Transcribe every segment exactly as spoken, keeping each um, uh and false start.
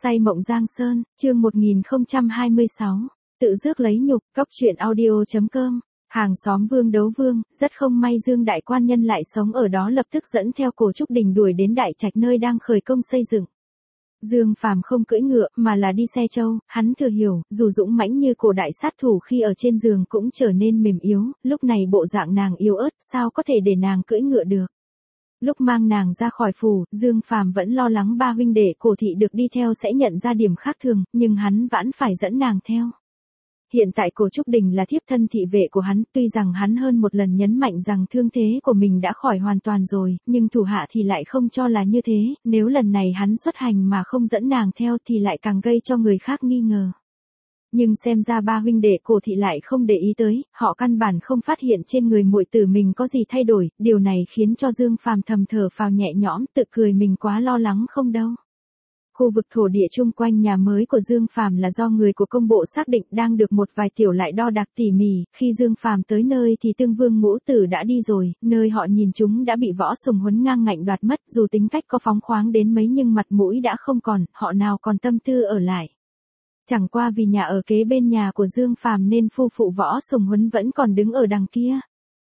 Say mộng Giang Sơn, chương một nghìn không trăm hai mươi sáu. Tự rước lấy nhục, cóc truyện audio chấm com. Hàng xóm Vương Đấu Vương, rất không may Dương đại quan nhân lại sống ở đó lập tức dẫn theo Cổ Trúc Đình đuổi đến đại trạch nơi đang khởi công xây dựng. Dương Phàm không cưỡi ngựa mà là đi xe trâu, hắn thừa hiểu, dù dũng mãnh như cổ đại sát thủ khi ở trên giường cũng trở nên mềm yếu, lúc này bộ dạng nàng yếu ớt, sao có thể để nàng cưỡi ngựa được. Lúc mang nàng ra khỏi phủ, Dương Phàm vẫn lo lắng ba huynh đệ Cổ thị được đi theo sẽ nhận ra điểm khác thường, nhưng hắn vẫn phải dẫn nàng theo. Hiện tại Cổ Trúc Đình là thiếp thân thị vệ của hắn, tuy rằng hắn hơn một lần nhấn mạnh rằng thương thế của mình đã khỏi hoàn toàn rồi, nhưng thủ hạ thì lại không cho là như thế, nếu lần này hắn xuất hành mà không dẫn nàng theo thì lại càng gây cho người khác nghi ngờ. Nhưng xem ra ba huynh đệ Cổ thị lại không để ý tới, họ căn bản không phát hiện trên người muội tử mình có gì thay đổi, điều này khiến cho Dương Phàm thầm thở phào nhẹ nhõm, tự cười mình quá lo lắng không đâu. Khu vực thổ địa chung quanh nhà mới của Dương Phàm là do người của công bộ xác định đang được một vài tiểu lại đo đạc tỉ mỉ, khi Dương Phàm tới nơi thì Tương Vương Ngũ Tử đã đi rồi, nơi họ nhìn chúng đã bị Võ Sùng Huấn ngang ngạnh đoạt mất, dù tính cách có phóng khoáng đến mấy nhưng mặt mũi đã không còn, họ nào còn tâm tư ở lại. Chẳng qua vì nhà ở kế bên nhà của Dương Phàm nên phu phụ Võ Sùng Huấn vẫn còn đứng ở đằng kia.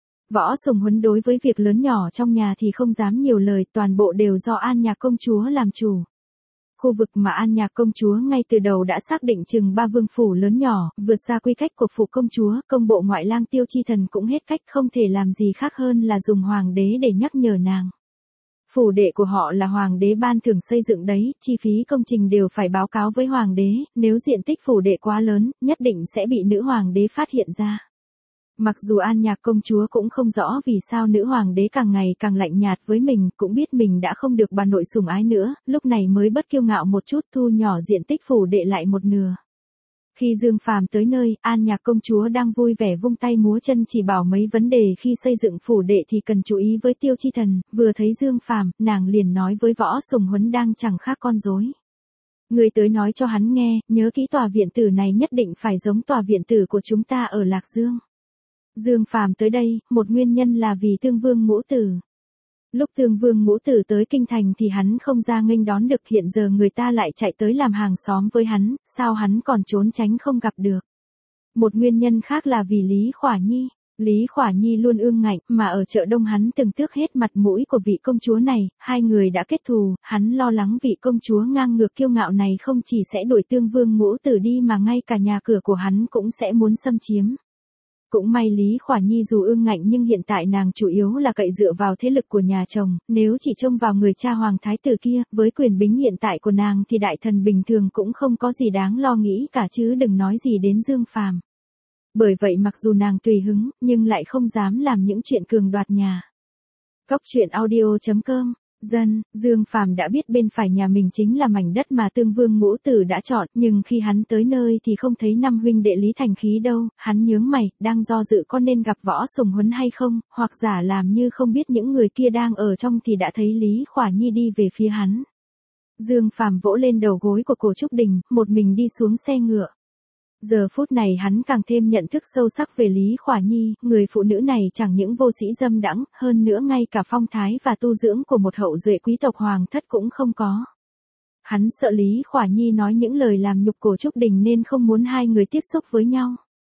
Võ Sùng Huấn đối với việc lớn nhỏ trong nhà thì không dám nhiều lời, toàn bộ đều do An Nhạc công chúa làm chủ. Khu vực mà An Nhạc công chúa ngay từ đầu đã xác định chừng ba vương phủ lớn nhỏ, vượt xa quy cách của phủ công chúa, công bộ ngoại lang Tiêu Chi Thần cũng hết cách, không thể làm gì khác hơn là dùng hoàng đế để nhắc nhở nàng. Phủ đệ của họ là hoàng đế ban thưởng xây dựng đấy, chi phí công trình đều phải báo cáo với hoàng đế, nếu diện tích phủ đệ quá lớn, nhất định sẽ bị nữ hoàng đế phát hiện ra. Mặc dù An Nhạc công chúa cũng không rõ vì sao nữ hoàng đế càng ngày càng lạnh nhạt với mình, cũng biết mình đã không được bà nội sủng ái nữa, lúc này mới bất kiêu ngạo một chút, thu nhỏ diện tích phủ đệ lại một nửa. Khi Dương Phàm tới nơi, An Nhạc công chúa đang vui vẻ vung tay múa chân chỉ bảo mấy vấn đề khi xây dựng phủ đệ thì cần chú ý với Tiêu Chi Thần, vừa thấy Dương Phàm, nàng liền nói với Võ Sùng Huấn đang chẳng khác con rối. Người tới nói cho hắn nghe, nhớ kỹ tòa viện tử này nhất định phải giống tòa viện tử của chúng ta ở Lạc Dương. Dương Phàm tới đây, một nguyên nhân là vì Tương Vương Ngũ Tử. Lúc Tương Vương Ngũ Tử tới kinh thành thì hắn không ra nghênh đón được, hiện giờ người ta lại chạy tới làm hàng xóm với hắn, sao hắn còn trốn tránh không gặp được. Một nguyên nhân khác là vì Lý Khỏa Nhi. Lý Khỏa Nhi luôn ương ngạnh, mà ở chợ Đông hắn từng tước hết mặt mũi của vị công chúa này, hai người đã kết thù, hắn lo lắng vị công chúa ngang ngược kiêu ngạo này không chỉ sẽ đuổi Tương Vương Ngũ Tử đi mà ngay cả nhà cửa của hắn cũng sẽ muốn xâm chiếm. Cũng may Lý Khỏa Nhi dù ương ngạnh nhưng hiện tại nàng chủ yếu là cậy dựa vào thế lực của nhà chồng, nếu chỉ trông vào người cha hoàng thái tử kia, với quyền bính hiện tại của nàng thì đại thần bình thường cũng không có gì đáng lo nghĩ cả chứ đừng nói gì đến Dương Phàm. Bởi vậy mặc dù nàng tùy hứng, nhưng lại không dám làm những chuyện cường đoạt nhà. Cóc truyện audio chấm com. Dân, Dương Phàm đã biết bên phải nhà mình chính là mảnh đất mà Tương Vương Ngũ Tử đã chọn, nhưng khi hắn tới nơi thì không thấy năm huynh đệ Lý Thành Khí đâu, hắn nhướng mày, đang do dự có nên gặp Võ Sùng Huấn hay không, hoặc giả làm như không biết những người kia đang ở trong thì đã thấy Lý Khỏa Nhi đi về phía hắn. Dương Phàm vỗ lên đầu gối của Cổ Trúc Đình, một mình đi xuống xe ngựa. Giờ phút này hắn càng thêm nhận thức sâu sắc về Lý Khỏa Nhi, người phụ nữ này chẳng những vô sĩ dâm đãng, hơn nữa ngay cả phong thái và tu dưỡng của một hậu duệ quý tộc hoàng thất cũng không có. Hắn sợ Lý Khỏa Nhi nói những lời làm nhục Cổ Trúc Đình nên không muốn hai người tiếp xúc với nhau.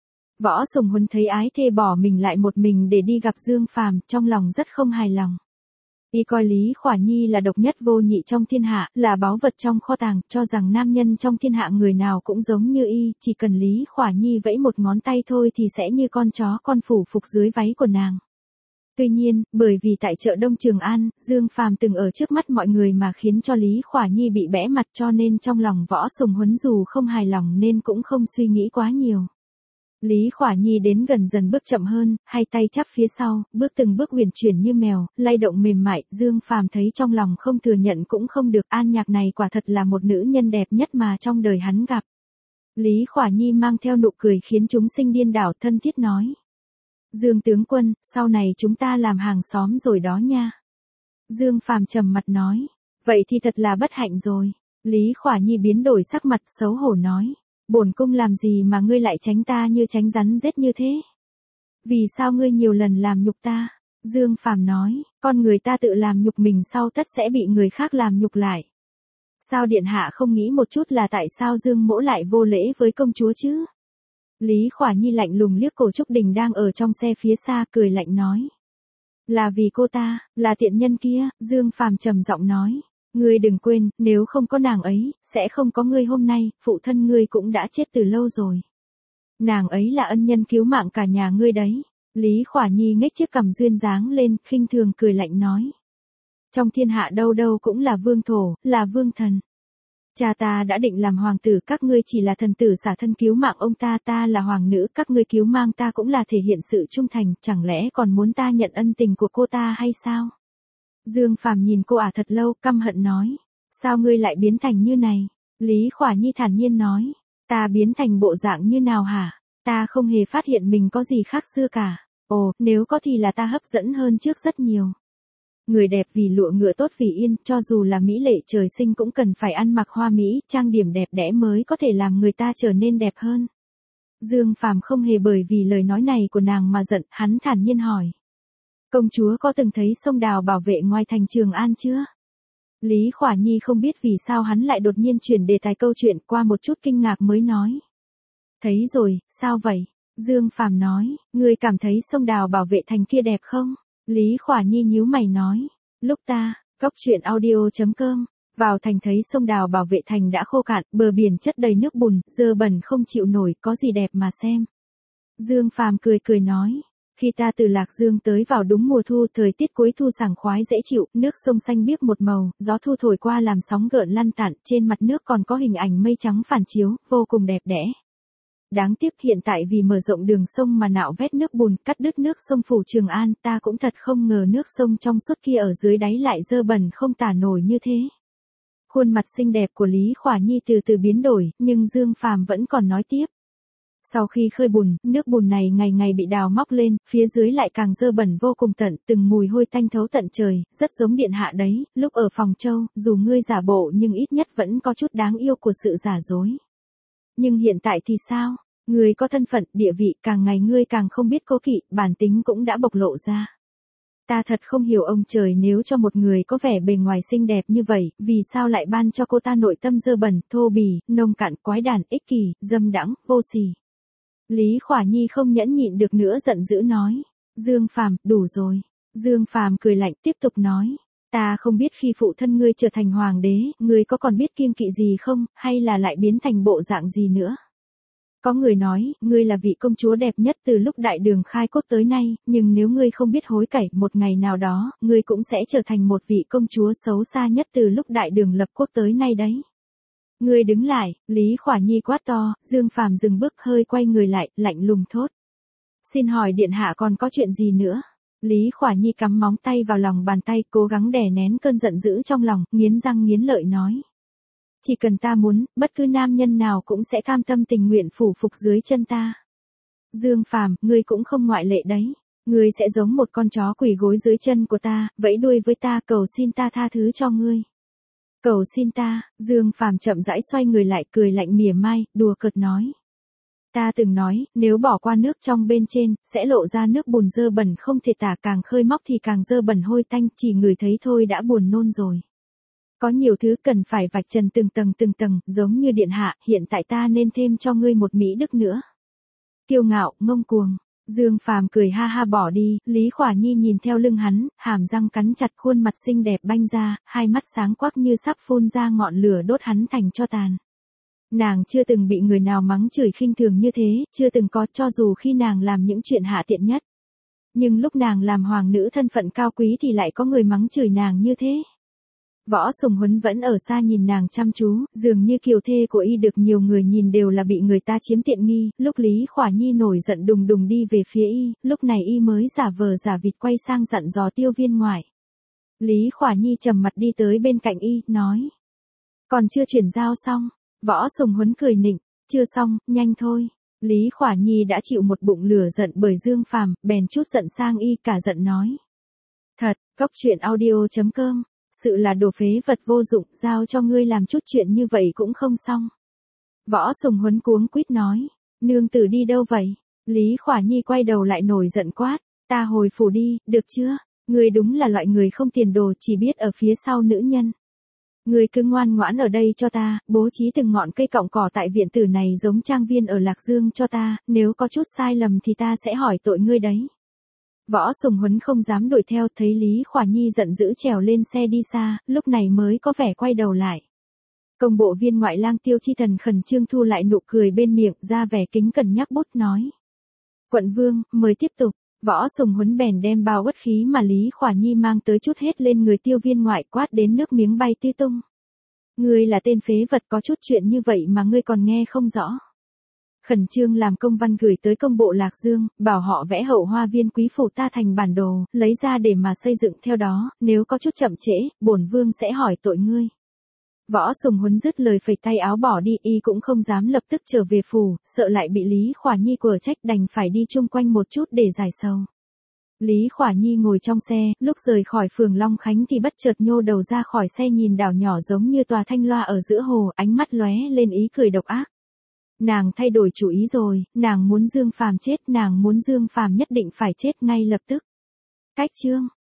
Võ Sùng Huấn thấy ái thê bỏ mình lại một mình để đi gặp Dương Phàm, trong lòng rất không hài lòng. Y coi Lý Khỏa Nhi là độc nhất vô nhị trong thiên hạ, là báu vật trong kho tàng, cho rằng nam nhân trong thiên hạ người nào cũng giống như y, chỉ cần Lý Khỏa Nhi vẫy một ngón tay thôi thì sẽ như con chó con phủ phục dưới váy của nàng. Tuy nhiên, bởi vì tại chợ Đông Trường An, Dương Phàm từng ở trước mắt mọi người mà khiến cho Lý Khỏa Nhi bị bẽ mặt cho nên trong lòng Võ Sùng Huấn dù không hài lòng nên cũng không suy nghĩ quá nhiều. Lý Khỏa Nhi đến gần dần bước chậm hơn, hai tay chắp phía sau, bước từng bước huyền chuyển như mèo, lay động mềm mại, Dương Phàm thấy trong lòng không thừa nhận cũng không được, An Nhạc này quả thật là một nữ nhân đẹp nhất mà trong đời hắn gặp. Lý Khỏa Nhi mang theo nụ cười khiến chúng sinh điên đảo, thân thiết nói. Dương tướng quân, sau này chúng ta làm hàng xóm rồi đó nha. Dương Phàm trầm mặt nói. Vậy thì thật là bất hạnh rồi. Lý Khỏa Nhi biến đổi sắc mặt xấu hổ nói. Bổn cung làm gì mà ngươi lại tránh ta như tránh rắn rết như thế? Vì sao ngươi nhiều lần làm nhục ta? Dương Phàm nói, con người ta tự làm nhục mình sau tất sẽ bị người khác làm nhục lại. Sao điện hạ không nghĩ một chút là tại sao Dương Mỗ lại vô lễ với công chúa chứ? Lý Khỏa Nhi lạnh lùng liếc Cổ Trúc Đình đang ở trong xe phía xa, cười lạnh nói. Là vì cô ta, là tiện nhân kia, Dương Phàm trầm giọng nói. Ngươi đừng quên, nếu không có nàng ấy, sẽ không có ngươi hôm nay, phụ thân ngươi cũng đã chết từ lâu rồi. Nàng ấy là ân nhân cứu mạng cả nhà ngươi đấy. Lý Khỏa Nhi nhếch chiếc cằm duyên dáng lên, khinh thường cười lạnh nói. Trong thiên hạ đâu đâu cũng là vương thổ, là vương thần. Cha ta đã định làm hoàng tử, các ngươi chỉ là thần tử xả thân cứu mạng ông ta, ta là hoàng nữ, các ngươi cứu mang ta cũng là thể hiện sự trung thành, chẳng lẽ còn muốn ta nhận ân tình của cô ta hay sao? Dương Phàm nhìn cô ả thật lâu, căm hận nói. Sao ngươi lại biến thành như này? Lý Khỏa Nhi thản nhiên nói. Ta biến thành bộ dạng như nào hả? Ta không hề phát hiện mình có gì khác xưa cả. Ồ, nếu có thì là ta hấp dẫn hơn trước rất nhiều. Người đẹp vì lụa ngựa tốt vì yên, cho dù là mỹ lệ trời sinh cũng cần phải ăn mặc hoa mỹ, trang điểm đẹp đẽ mới có thể làm người ta trở nên đẹp hơn. Dương Phàm không hề bởi vì lời nói này của nàng mà giận, hắn thản nhiên hỏi. Công chúa có từng thấy sông đào bảo vệ ngoài thành Trường An chưa? Lý Khỏa Nhi không biết vì sao hắn lại đột nhiên chuyển đề tài câu chuyện, qua một chút kinh ngạc mới nói. Thấy rồi, sao vậy? Dương Phàm nói, ngươi cảm thấy sông đào bảo vệ thành kia đẹp không? Lý Khỏa Nhi nhíu mày nói, lúc ta, cóc truyện audio chấm com, vào thành thấy sông đào bảo vệ thành đã khô cạn, bờ biển chất đầy nước bùn, dơ bẩn không chịu nổi, có gì đẹp mà xem. Dương Phàm cười cười nói, khi ta từ Lạc Dương tới vào đúng mùa thu, thời tiết cuối thu sảng khoái dễ chịu, nước sông xanh biếc một màu, gió thu thổi qua làm sóng gợn lăn tăn, trên mặt nước còn có hình ảnh mây trắng phản chiếu, vô cùng đẹp đẽ. Đáng tiếc hiện tại vì mở rộng đường sông mà nạo vét nước bùn, cắt đứt nước sông phủ Trường An, ta cũng thật không ngờ nước sông trong suốt kia ở dưới đáy lại dơ bẩn không tả nổi như thế. Khuôn mặt xinh đẹp của Lý Khỏa Nhi từ từ biến đổi, nhưng Dương Phàm vẫn còn nói tiếp. Sau khi khơi bùn, nước bùn này ngày ngày bị đào móc lên, phía dưới lại càng dơ bẩn vô cùng tận, từng mùi hôi tanh thấu tận trời, rất giống điện hạ đấy, lúc ở phòng châu, dù ngươi giả bộ nhưng ít nhất vẫn có chút đáng yêu của sự giả dối. Nhưng hiện tại thì sao? Ngươi có thân phận, địa vị, càng ngày ngươi càng không biết cố kỵ, bản tính cũng đã bộc lộ ra. Ta thật không hiểu ông trời, nếu cho một người có vẻ bề ngoài xinh đẹp như vậy, vì sao lại ban cho cô ta nội tâm dơ bẩn, thô bỉ, nông cạn, quái đản, ích kỷ, dâm đãng, vô sỉ. Lý Khỏa Nhi không nhẫn nhịn được nữa giận dữ nói. Dương Phàm, đủ rồi. Dương Phàm cười lạnh tiếp tục nói. Ta không biết khi phụ thân ngươi trở thành hoàng đế, ngươi có còn biết kiêng kỵ gì không, hay là lại biến thành bộ dạng gì nữa. Có người nói, ngươi là vị công chúa đẹp nhất từ lúc đại đường khai quốc tới nay, nhưng nếu ngươi không biết hối cải, một ngày nào đó, ngươi cũng sẽ trở thành một vị công chúa xấu xa nhất từ lúc đại đường lập quốc tới nay đấy. Ngươi đứng lại, Lý Khỏa Nhi quát to, Dương Phàm dừng bước hơi quay người lại, lạnh lùng thốt. Xin hỏi điện hạ còn có chuyện gì nữa? Lý Khỏa Nhi cắm móng tay vào lòng bàn tay, cố gắng đè nén cơn giận dữ trong lòng, nghiến răng nghiến lợi nói. Chỉ cần ta muốn, bất cứ nam nhân nào cũng sẽ cam tâm tình nguyện phủ phục dưới chân ta. Dương Phàm, ngươi cũng không ngoại lệ đấy. Ngươi sẽ giống một con chó quỳ gối dưới chân của ta, vẫy đuôi với ta, cầu xin ta tha thứ cho ngươi. Cầu xin ta, Dương Phàm chậm rãi xoay người lại, cười lạnh mỉa mai, đùa cợt nói. Ta từng nói, nếu bỏ qua nước trong bên trên, sẽ lộ ra nước bùn dơ bẩn không thể tả, càng khơi móc thì càng dơ bẩn hôi tanh, chỉ ngửi thấy thôi đã buồn nôn rồi. Có nhiều thứ cần phải vạch trần từng tầng từng tầng, giống như điện hạ, hiện tại ta nên thêm cho ngươi một mỹ đức nữa. Kiêu ngạo, ngông cuồng. Dương Phàm cười ha ha bỏ đi, Lý Khỏa Nhi nhìn theo lưng hắn, hàm răng cắn chặt, khuôn mặt xinh đẹp banh ra, hai mắt sáng quắc như sắp phun ra ngọn lửa đốt hắn thành tro tàn. Nàng chưa từng bị người nào mắng chửi khinh thường như thế, chưa từng có, cho dù khi nàng làm những chuyện hạ tiện nhất. Nhưng lúc nàng làm hoàng nữ thân phận cao quý thì lại có người mắng chửi nàng như thế. Võ Sùng Huấn vẫn ở xa nhìn nàng chăm chú, dường như kiều thê của y được nhiều người nhìn đều là bị người ta chiếm tiện nghi, lúc Lý Khỏa Nhi nổi giận đùng đùng đi về phía y, lúc này y mới giả vờ giả vịt quay sang dặn dò Tiêu Viên ngoại. Lý Khỏa Nhi trầm mặt đi tới bên cạnh y, nói. Còn chưa chuyển giao xong, Võ Sùng Huấn cười nịnh, chưa xong, nhanh thôi. Lý Khỏa Nhi đã chịu một bụng lửa giận bởi Dương Phàm, bèn chút giận sang y, cả giận nói. Thật, cóc truyện audio chấm com. Sự là đồ phế vật vô dụng, giao cho ngươi làm chút chuyện như vậy cũng không xong. Võ Sùng Huấn cuống quýt nói, nương tử đi đâu vậy? Lý Khỏa Nhi quay đầu lại nổi giận quát, ta hồi phủ đi, được chưa? Ngươi đúng là loại người không tiền đồ, chỉ biết ở phía sau nữ nhân. Ngươi cứ ngoan ngoãn ở đây cho ta, bố trí từng ngọn cây cọng cỏ tại viện tử này giống trang viên ở Lạc Dương cho ta, nếu có chút sai lầm thì ta sẽ hỏi tội ngươi đấy. Võ Sùng Huấn không dám đuổi theo, thấy Lý Khỏa Nhi giận dữ trèo lên xe đi xa, lúc này mới có vẻ quay đầu lại. Công bộ viên ngoại lang Tiêu Chi Thần khẩn trương thu lại nụ cười bên miệng, ra vẻ kính cẩn nhắc bút nói. Quận vương, mời tiếp tục. Võ Sùng Huấn bèn đem bao uất khí mà Lý Khỏa Nhi mang tới chút hết lên người Tiêu viên ngoại, quát đến nước miếng bay tía tung. Ngươi là tên phế vật, có chút chuyện như vậy mà ngươi còn nghe không rõ. Khẩn trương làm công văn gửi tới công bộ Lạc Dương, bảo họ vẽ hậu hoa viên quý phủ ta thành bản đồ, lấy ra để mà xây dựng theo đó, nếu có chút chậm trễ, bổn vương sẽ hỏi tội ngươi. Võ Sùng Huấn dứt lời phẩy tay áo bỏ đi, y cũng không dám lập tức trở về phủ, sợ lại bị Lý Khỏa Nhi quở trách, đành phải đi chung quanh một chút để giải sầu. Lý Khỏa Nhi ngồi trong xe, lúc rời khỏi phường Long Khánh thì bất chợt nhô đầu ra khỏi xe nhìn đảo nhỏ giống như tòa thanh loa ở giữa hồ, ánh mắt lóe lên ý cười độc ác. Nàng thay đổi chủ ý rồi, nàng muốn Dương Phàm chết, nàng muốn Dương Phàm nhất định phải chết ngay lập tức. Cách chương